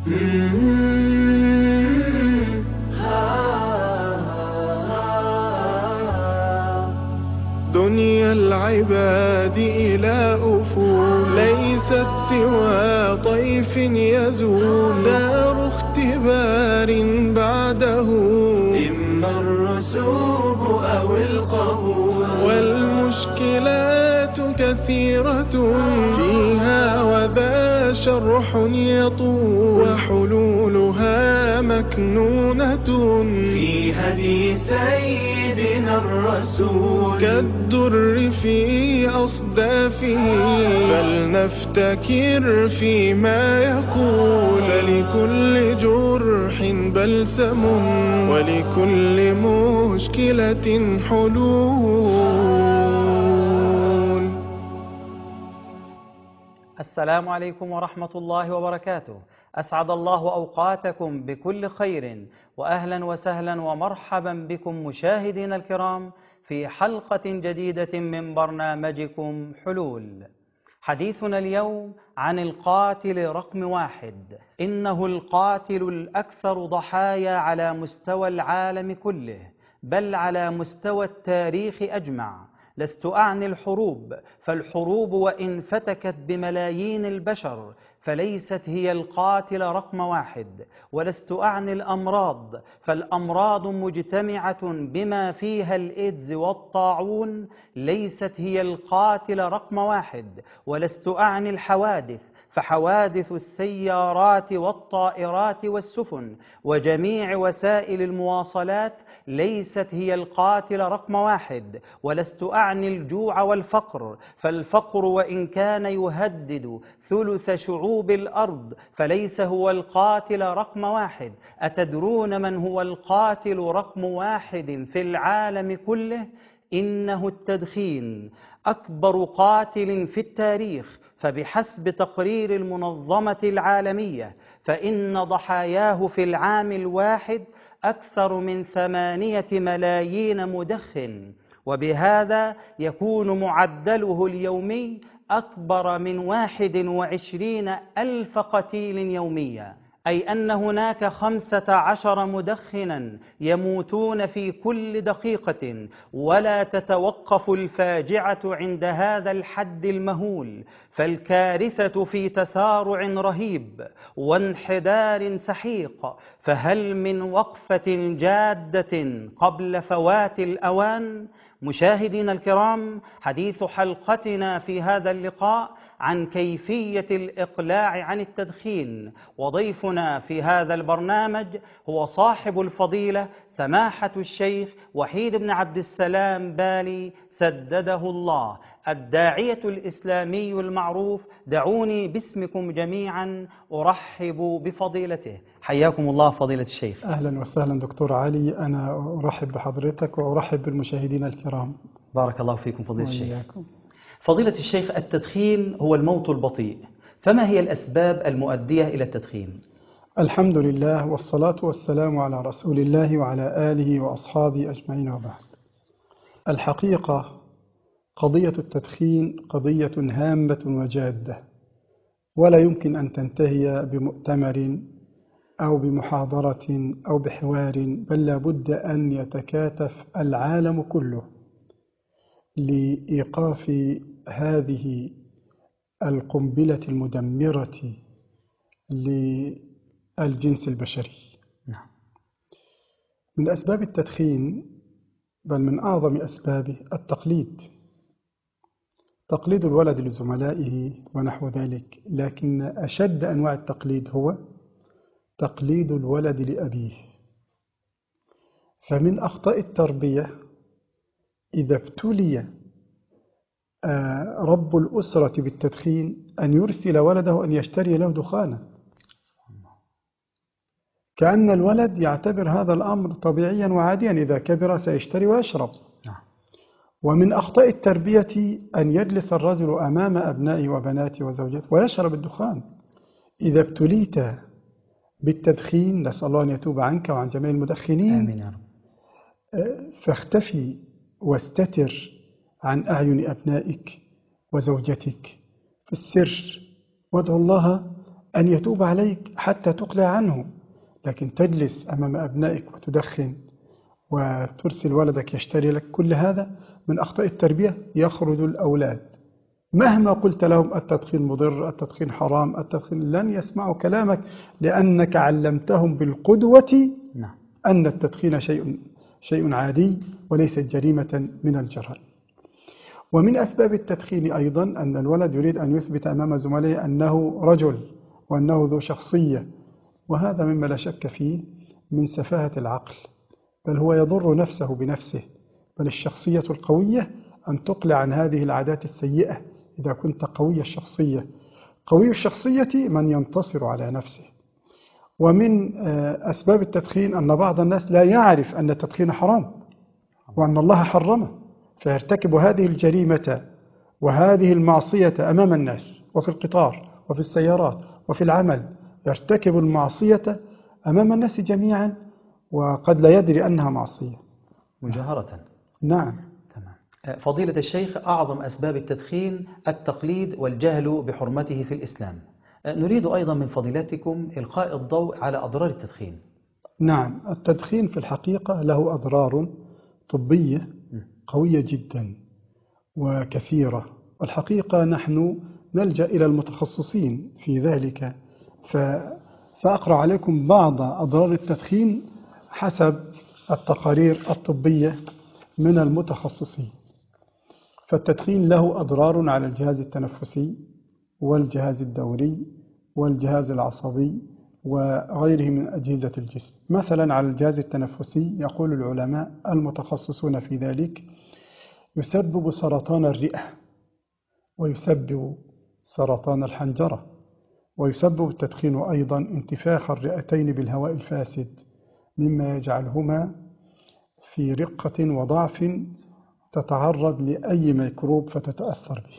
دنيا العباد إلى أفول ليست سوى طيف يزول، دار اختبار بعده إما الرسوب أو القبول، والمشكلات كثيرة فيها وذا شرح يطول، وحلولها مكنونة في هدي سيدنا الرسول كالدر في أصدافه، فلنفتكر فيما يقول، فلكل جرح بلسم ولكل مشكلة حلول. السلام عليكم ورحمة الله وبركاته. أسعد الله أوقاتكم بكل خير، وأهلا وسهلا ومرحبا بكم مشاهدينا الكرام في حلقة جديدة من برنامجكم حلول. حديثنا اليوم عن القاتل رقم 1. إنه القاتل الأكثر ضحايا على مستوى العالم كله، بل على مستوى التاريخ أجمع. لست أعني الحروب، فالحروب وإن فتكت بملايين البشر فليست هي القاتل رقم 1. ولست أعني الأمراض، فالأمراض مجتمعة بما فيها الإيدز والطاعون ليست هي القاتل رقم 1. ولست أعني الحوادث، فحوادث السيارات والطائرات والسفن وجميع وسائل المواصلات ليست هي القاتل رقم 1. ولست أعني الجوع والفقر، فالفقر وإن كان يهدد ثلث شعوب الأرض فليس هو القاتل رقم 1. أتدرون من هو القاتل رقم 1 في العالم كله؟ إنه التدخين، أكبر قاتل في التاريخ. فبحسب تقرير المنظمة العالمية فإن ضحاياه في العام الواحد أكثر من 8 ملايين مدخن، وبهذا يكون معدله اليومي أكبر من 21 ألف قتيل يوميا، أي أن هناك 15 مدخنا يموتون في كل دقيقة، ولا تتوقف الفاجعة عند هذا الحد المهول. فالكارثة في تسارع رهيب وانحدار سحيق، فهل من وقفة جادة قبل فوات الأوان؟ مشاهدينا الكرام، حديث حلقتنا في هذا اللقاء عن كيفية الإقلاع عن التدخين، وضيفنا في هذا البرنامج هو صاحب الفضيلة سماحة الشيخ وحيد بن عبد السلام بالي سدده الله، الداعية الإسلامي المعروف. دعوني باسمكم جميعا أرحب بفضيلته. حياكم الله فضيلة الشيخ. أهلا وسهلا دكتور علي، أنا أرحب بحضرتك وأرحب بالمشاهدين الكرام. بارك الله فيكم فضيلة الشيخ. وإياكم. فضيلة الشيخ، التدخين هو الموت البطيء، فما هي الأسباب المؤدية إلى التدخين؟ الحمد لله والصلاة والسلام على رسول الله وعلى آله وأصحابه أجمعين، وبعد. الحقيقة قضية التدخين قضية هامة وجادة، ولا يمكن أن تنتهي بمؤتمر أو بمحاضرة أو بحوار، بل لابد أن يتكاتف العالم كله لإيقاف هذه القنبلة المدمرة للجنس البشري. من أسباب التدخين، بل من أعظم أسبابه، التقليد، تقليد الولد لزملائه ونحو ذلك. لكن أشد أنواع التقليد هو تقليد الولد لأبيه. فمن أخطاء التربية إذا ابتلي رب الأسرة بالتدخين أن يرسل ولده أن يشتري له دخانا، كأن الولد يعتبر هذا الأمر طبيعيا وعاديا، إذا كبر سيشتري ويشرب. ومن أخطاء التربية أن يجلس الرجل أمام أبنائه وبناته وزوجته ويشرب الدخان. إذا ابتليت بالتدخين، نسأل الله أن يتوب عنك وعن جميع المدخنين. آمين يا رب. فاختفي واستتر عن أعين أبنائك وزوجتك في السر، وادعو الله أن يتوب عليك حتى تقلع عنه، لكن تجلس أمام أبنائك وتدخن وترسل ولدك يشتري لك، كل هذا من أخطاء التربية. يخرج الأولاد مهما قلت لهم التدخين مضر، التدخين حرام، التدخين، لن يسمعوا كلامك، لأنك علمتهم بالقدوة نعم. أن التدخين شيء عادي وليس جريمة من الجرائم. ومن أسباب التدخين أيضا أن الولد يريد أن يثبت أمام زملائه أنه رجل وأنه ذو شخصية، وهذا مما لا شك فيه من سفاهة العقل، بل هو يضر نفسه بنفسه. بل الشخصية القوية أن تقلع عن هذه العادات السيئة. إذا كنت قوي الشخصية، قوي الشخصية من ينتصر على نفسه. ومن أسباب التدخين أن بعض الناس لا يعرف أن التدخين حرام وأن الله حرمه، فيرتكب هذه الجريمة وهذه المعصية أمام الناس، وفي القطار وفي السيارات وفي العمل، يرتكب المعصية أمام الناس جميعا وقد لا يدري أنها معصية مجاهرة. نعم. تمام. فضيلة الشيخ، أعظم أسباب التدخين التقليد والجهل بحرمته في الإسلام. نريد أيضا من فضيلتكم إلقاء الضوء على أضرار التدخين. نعم، التدخين في الحقيقة له أضرار طبية قوية جدا وكثيرة، والحقيقة نحن نلجأ إلى المتخصصين في ذلك، فسأقرأ عليكم بعض أضرار التدخين حسب التقارير الطبية من المتخصصين. فالتدخين له أضرار على الجهاز التنفسي والجهاز الدوري والجهاز العصبي وغيره من أجهزة الجسم. مثلا على الجهاز التنفسي يقول العلماء المتخصصون في ذلك يسبب سرطان الرئة، ويسبب سرطان الحنجرة، ويسبب التدخين أيضا انتفاخ الرئتين بالهواء الفاسد، مما يجعلهما في رقة وضعف تتعرض لأي ميكروب فتتأثر به.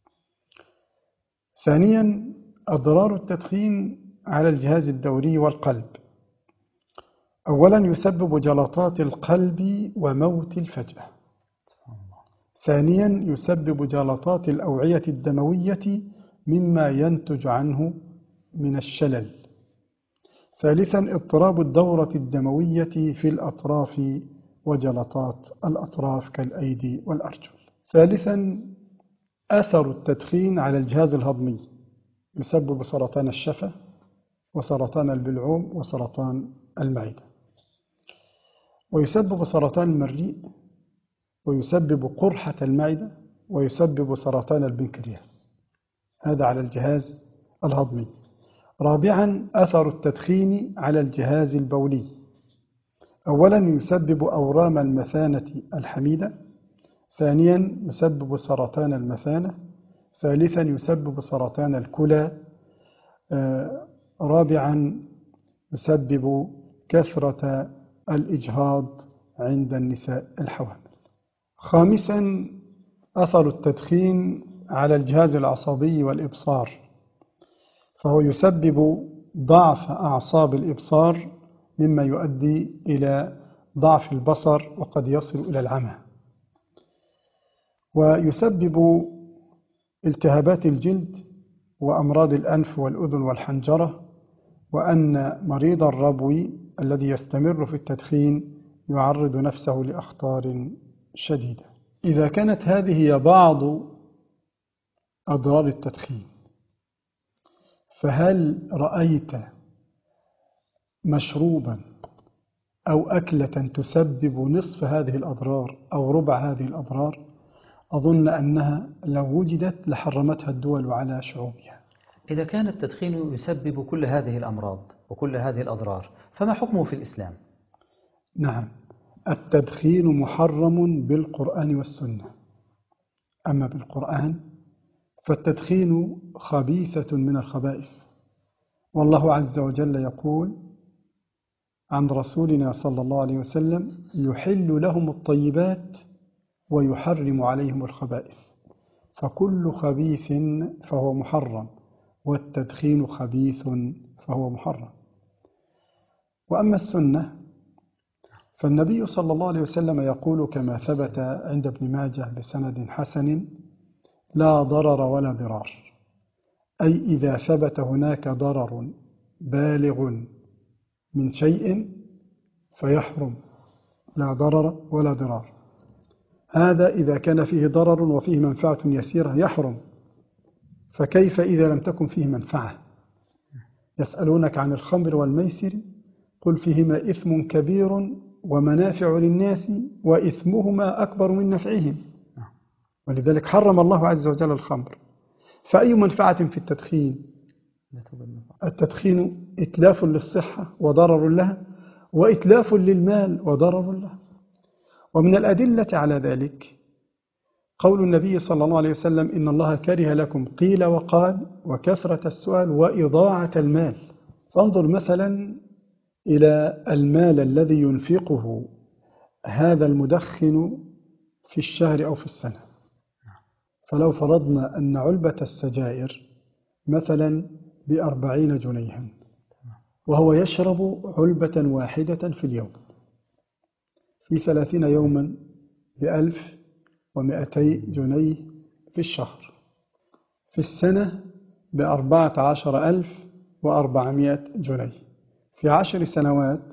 ثانيا، أضرار التدخين على الجهاز الدوري والقلب. أولا، يسبب جلطات القلب وموت الفجأة. ثانيا، يسبب جلطات الأوعية الدموية مما ينتج عنه من الشلل. ثالثا، اضطراب الدورة الدموية في الأطراف وجلطات الأطراف كالأيدي والأرجل. ثالثا، أثر التدخين على الجهاز الهضمي، يسبب سرطان الشفة وسرطان البلعوم وسرطان المعدة، ويسبب سرطان المريء، ويسبب قرحة المعدة، ويسبب سرطان البنكرياس. هذا على الجهاز الهضمي. رابعا، أثر التدخين على الجهاز البولي. أولا، يسبب أورام المثانة الحميدة. ثانيا، يسبب سرطان المثانة. ثالثا، يسبب سرطان الكلى. رابعا، يسبب كثرة الإجهاض عند النساء الحوامل. خامسا، أثر التدخين على الجهاز العصبي والإبصار، فهو يسبب ضعف أعصاب الإبصار مما يؤدي إلى ضعف البصر وقد يصل إلى العمى. ويسبب التهابات الجلد وأمراض الأنف والأذن والحنجرة، وأن مريض الربو الذي يستمر في التدخين يعرض نفسه لأخطار شديدة. إذا كانت هذه هي بعض أضرار التدخين، فهل رأيت مشروبا أو أكلة تسبب نصف هذه الأضرار أو ربع هذه الأضرار؟ أظن أنها لو وجدت لحرمتها الدول على شعوبها. إذا كان التدخين يسبب كل هذه الأمراض وكل هذه الأضرار، فما حكمه في الإسلام؟ نعم، التدخين محرم بالقرآن والسنة. أما بالقرآن فالتدخين خبيثة من الخبائث، والله عز وجل يقول عن رسولنا صلى الله عليه وسلم: يحل لهم الطيبات ويحرم عليهم الخبائث، فكل خبيث فهو محرم، والتدخين خبيث فهو محرم. وأما السنة فالنبي صلى الله عليه وسلم يقول كما ثبت عند ابن ماجه بسند حسن: لا ضرر ولا ضرار، أي إذا ثبت هناك ضرر بالغ من شيء فيحرم، لا ضرر ولا ضرار. هذا إذا كان فيه ضرر وفيه منفعة يسيرة يحرم، فكيف إذا لم تكن فيه منفعة؟ يسألونك عن الخمر والميسر قل فيهما إثم كبير ومنافع للناس وإثمهما أكبر من نفعهم، ولذلك حرم الله عز وجل الخمر. فأي منفعة في التدخين؟ التدخين إتلاف للصحة وضرر لها، وإتلاف للمال وضرر لها. ومن الأدلة على ذلك قول النبي صلى الله عليه وسلم إن الله كره لكم قيل وقال وكثرة السؤال وإضاعة المال. فانظر مثلا إلى المال الذي ينفقه هذا المدخن في الشهر أو في السنة. فلو فرضنا أن علبة السجائر مثلا ب40 جنيها وهو يشرب علبة واحدة في اليوم، في 30 يوما ب1200 جنيه في الشهر، في السنة ب14400 جنيه، في 10 سنوات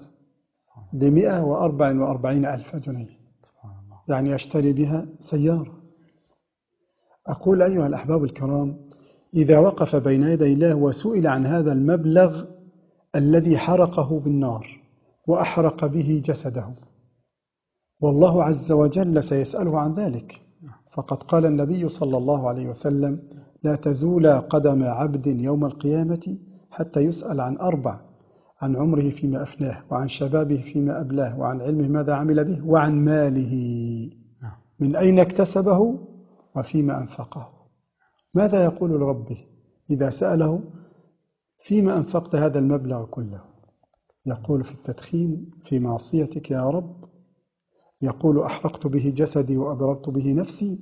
ب144,000 جنيه، يعني يشتري بها سيارة. أقول أيها الأحباب الكرام، إذا وقف بين يدي الله وسئل عن هذا المبلغ الذي حرقه بالنار وأحرق به جسده، والله عز وجل سيسأله عن ذلك. فقد قال النبي صلى الله عليه وسلم لا تزول قدم عبد يوم القيامة حتى يسأل عن 4: عن عمره فيما أفناه، وعن شبابه فيما أبلاه، وعن علمه ماذا عمل به، وعن ماله من أين اكتسبه وفيما أنفقه. ماذا يقول لربه إذا سأله فيما أنفقت هذا المبلغ كله؟ يقول في التدخين في معصيتك يا رب، يقول أحرقت به جسدي وأضررت به نفسي.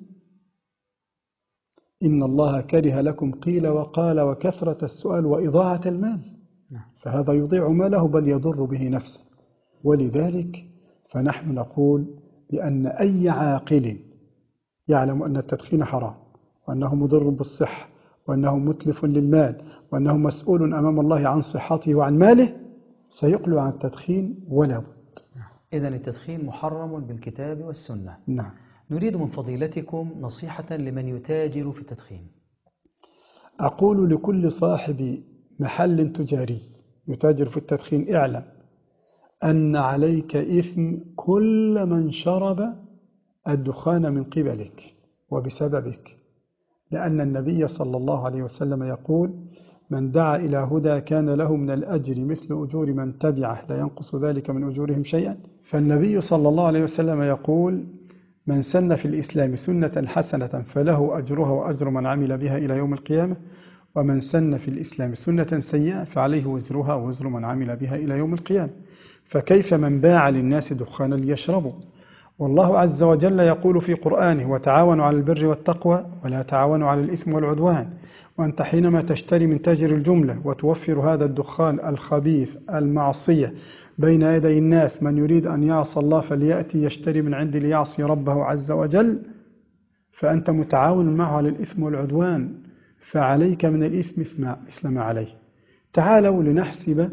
إن الله كره لكم قيل وقال وكثرة السؤال وإضاعة المال، فهذا يضيع ماله بل يضر به نفسه. ولذلك فنحن نقول بأن أي عاقل يعلم أن التدخين حرام، وأنه مضر بالصحة، وأنه متلف للمال، وأنه مسؤول أمام الله عن صحته وعن ماله، سيقلع عن التدخين ولا بد. إذن التدخين محرم بالكتاب والسنة. نعم. نريد من فضيلتكم نصيحة لمن يتاجر في التدخين. أقول لكل صاحب محل تجاري يتاجر في التدخين اعلم أن عليك إثم كل من شرب الدخان من قبلك وبسببك، لأن النبي صلى الله عليه وسلم يقول من دعا إلى هدى كان له من الأجر مثل أجور من تبعه لا ينقص ذلك من أجورهم شيئا. فالنبي صلى الله عليه وسلم يقول من سن في الإسلام سنة حسنة فله أجرها وأجر من عمل بها إلى يوم القيامة، ومن سن في الإسلام سنة سيئة فعليه وزرها ووزر من عمل بها إلى يوم القيامة. فكيف من باع للناس دخانا ليشربوا؟ والله عز وجل يقول في قرآنه وتعاونوا على البر والتقوى ولا تعاونوا على الإثم والعدوان. وأنت حينما تشتري من تاجر الجملة وتوفر هذا الدخان الخبيث المعصية بين يدي الناس، من يريد أن يعصى الله فليأتي يشتري من عند ليعصي ربه عز وجل، فأنت متعاون معه على الإثم والعدوان، فعليك من الإثم مثل ما عليه. تعالوا لنحسب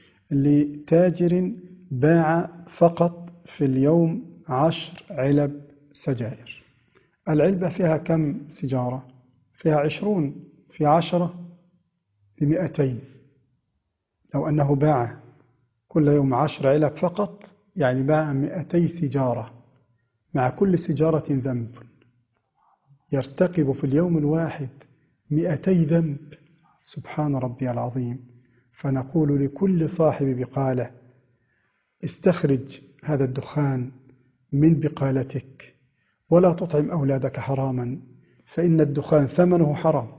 لتاجر باع فقط في اليوم 10 علب سجائر. العلبة فيها كم سيجارة؟ فيها 20، في 10 ب200. لو أنه باع كل يوم 10 علب فقط يعني باع 200 سيجارة، مع كل سيجارة ذنب، يرتكب في اليوم الواحد 200 ذنب. سبحان ربي العظيم. فنقول لكل صاحب بقالة استخرج هذا الدخان من بقالتك، ولا تطعم أولادك حراما، فإن الدخان ثمنه حرام،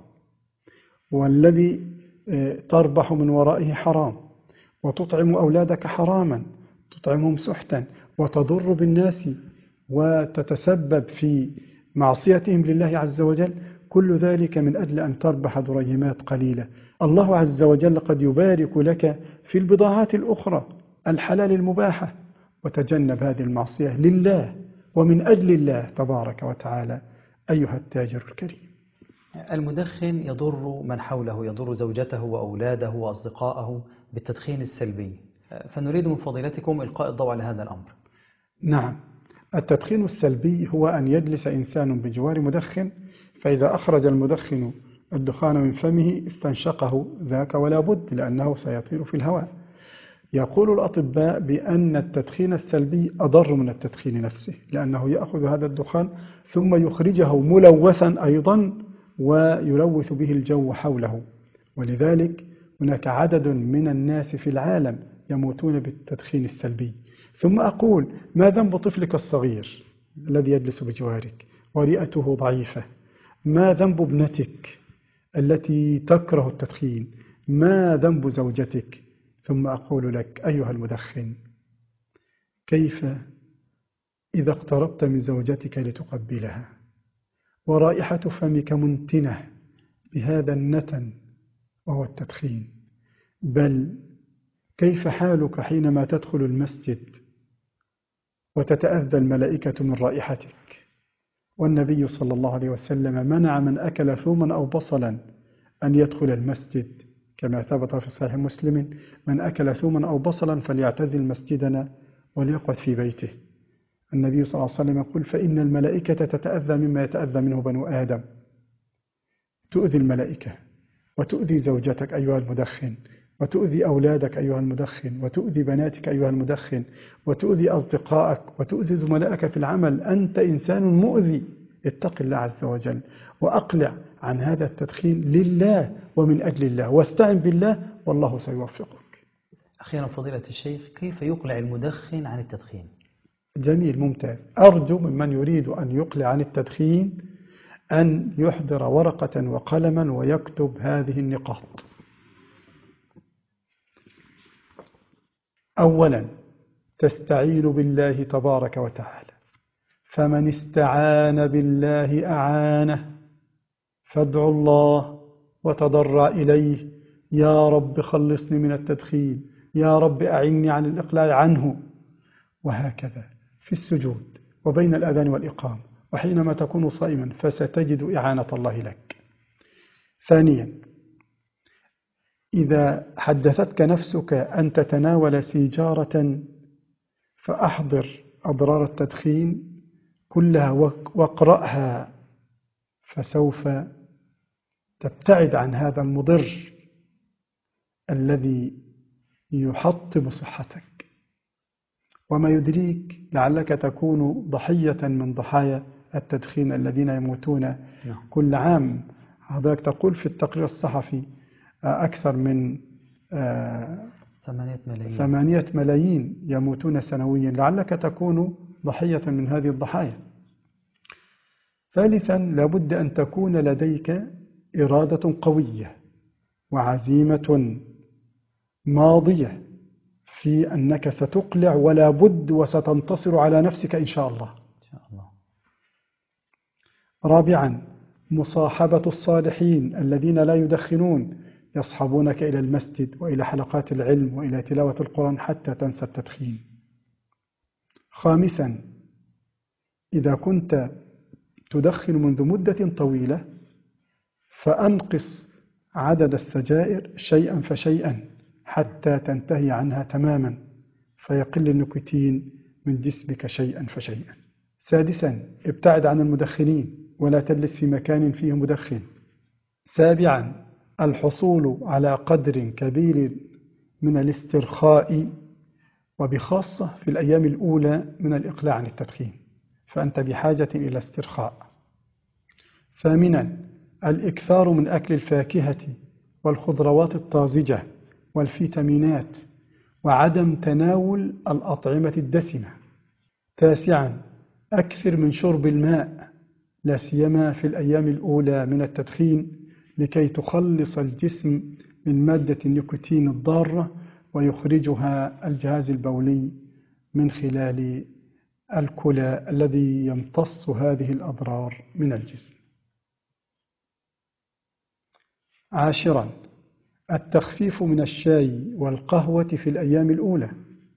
والذي تربح من ورائه حرام، وتطعم أولادك حراما، تطعمهم سحتا وتضر بالناس وتتسبب في معصيتهم لله عز وجل، كل ذلك من أجل أن تربح دريهمات قليلة. الله عز وجل قد يبارك لك في البضاعات الأخرى الحلال المباحة، وتجنب هذه المعصية لله ومن أجل الله تبارك وتعالى أيها التاجر الكريم. المدخن يضر من حوله، يضر زوجته وأولاده وأصدقائه بالتدخين السلبي، فنريد من فضيلتكم إلقاء الضوء على هذا الأمر. نعم، التدخين السلبي هو أن يجلس إنسان بجوار مدخن، فإذا أخرج المدخن الدخان من فمه استنشقه ذاك ولا بد، لأنه سيطير في الهواء. يقول الأطباء بأن التدخين السلبي أضر من التدخين نفسه، لأنه يأخذ هذا الدخان ثم يخرجه ملوثا أيضا ويلوث به الجو حوله، ولذلك هناك عدد من الناس في العالم يموتون بالتدخين السلبي. ثم أقول: ما ذنب طفلك الصغير الذي يجلس بجوارك ورئته ضعيفة؟ ما ذنب ابنتك التي تكره التدخين؟ ما ذنب زوجتك؟ ثم أقول لك أيها المدخن: كيف إذا اقتربت من زوجتك لتقبلها ورائحة فمك منتنة بهذا النتن وهو التدخين؟ بل كيف حالك حينما تدخل المسجد وتتأذى الملائكة من رائحتك؟ والنبي صلى الله عليه وسلم منع من أكل ثوما أو بصلا أن يدخل المسجد، كما ثبت في صحيح مسلم: من أكل ثوما أو بصلا فليعتزل مسجدنا وليقعد في بيته. النبي صلى الله عليه وسلم يقول: فإن الملائكة تتأذى مما يتأذى منه بنو آدم. تؤذي الملائكة وتؤذي زوجتك أيها المدخن، وتؤذي أولادك أيها المدخن، وتؤذي بناتك أيها المدخن، وتؤذي أصدقائك، وتؤذي زملائك في العمل. أنت إنسان مؤذي. اتق الله عز وجل وأقلع عن هذا التدخين لله ومن أجل الله، واستعن بالله والله سيوفقك. أخيرا فضيلة الشيخ، كيف يقلع المدخن عن التدخين؟ جميل، ممتاز. أرجو ممن يريد أن يقلع عن التدخين أن يحضر ورقة وقلما ويكتب هذه النقاط. أولا: تستعين بالله تبارك وتعالى، فمن استعان بالله أعانه، فادعوا الله وتضرع إليه: يا رب خلصني من التدخين، يا رب أعني عن الإقلاع عنه. وهكذا في السجود وبين الأذان والإقامة وحينما تكون صائما، فستجد إعانة الله لك. ثانيا: إذا حدثتك نفسك أن تتناول سيجارة فأحضر أضرار التدخين كلها واقرأها، فسوف تبتعد عن هذا المضر الذي يحطم صحتك. وما يدريك لعلك تكون ضحية من ضحايا التدخين الذين يموتون كل عام. حضرتك تقول في التقرير الصحفي أكثر من 8 ملايين يموتون سنويا، لعلك تكون ضحية من هذه الضحايا. ثالثا: لابد أن تكون لديك إرادة قوية وعزيمة ماضية في أنك ستقلع ولا بد، وستنتصر على نفسك إن شاء الله. رابعا: مصاحبة الصالحين الذين لا يدخنون، يصحبونك إلى المسجد وإلى حلقات العلم وإلى تلاوة القرآن حتى تنسى التدخين. خامسا: إذا كنت تدخن منذ مدة طويلة فأنقص عدد السجائر شيئا فشيئا حتى تنتهي عنها تماما، فيقل النيكوتين من جسمك شيئا فشيئا. سادسا: ابتعد عن المدخنين ولا تجلس في مكان فيه مدخن. سابعا: الحصول على قدر كبير من الاسترخاء، وبخاصة في الأيام الأولى من الإقلاع عن التدخين، فأنت بحاجة إلى استرخاء. ثامنا: الإكثار من أكل الفاكهة والخضروات الطازجة والفيتامينات، وعدم تناول الأطعمة الدسمة. تاسعا: أكثر من شرب الماء، لا سيما في الأيام الأولى من التدخين، لكي تخلص الجسم من مادة النيكوتين الضارة ويخرجها الجهاز البولي من خلال الكلى الذي يمتص هذه الأضرار من الجسم. عاشرا: التخفيف من الشاي والقهوة في الأيام الأولى.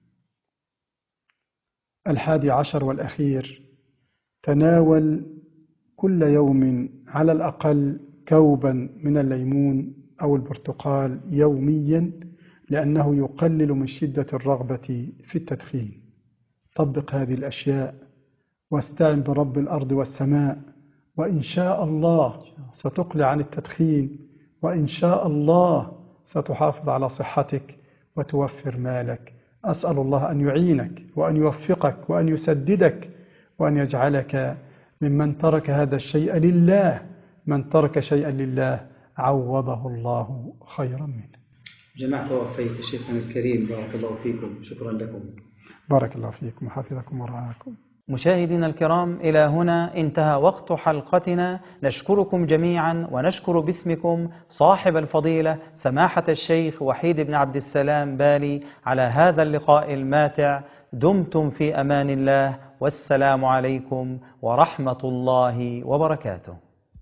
11 والأخير: تناول كل يوم على الأقل كوبا من الليمون أو البرتقال يوميا، لأنه يقلل من شدة الرغبة في التدخين. طبق هذه الأشياء واستعن برب الأرض والسماء، وإن شاء الله ستقلع عن التدخين، وإن شاء الله ستحافظ على صحتك وتوفر مالك. أسأل الله أن يعينك وأن يوفقك وأن يسددك وأن يجعلك ممن ترك هذا الشيء لله. من ترك شيئا لله عوضه الله خيرا منه. جمعت ووفيت شيخنا الكريم، بارك الله فيكم، شكرا لكم. بارك الله فيكم وحفظكم ورعاكم. مشاهدينا الكرام، إلى هنا انتهى وقت حلقتنا. نشكركم جميعا ونشكر باسمكم صاحب الفضيلة سماحة الشيخ وحيد بن عبد السلام بالي على هذا اللقاء الماتع. دمتم في أمان الله، والسلام عليكم ورحمة الله وبركاته.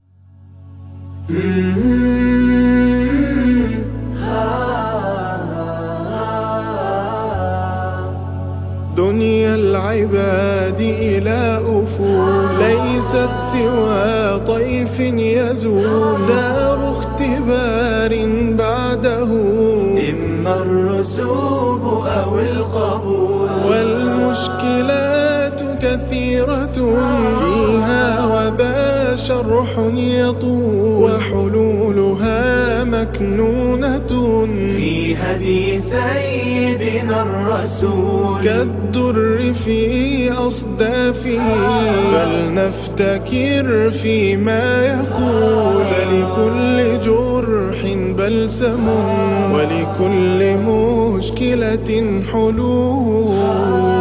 دنيا العباد إلى أفول، ليست سوى طيف يزول، دار اختبار بعده، إما الرسوب أو القبول، والمشكلات كثيرة فيها وذا شرح يطول، وحلولها مكنونة في هدي سيدنا الرسول، كالدر في أصدافه، فلنفتكر فيما يقول، فلكل جرح بلسم، ولكل مشكلة حلول.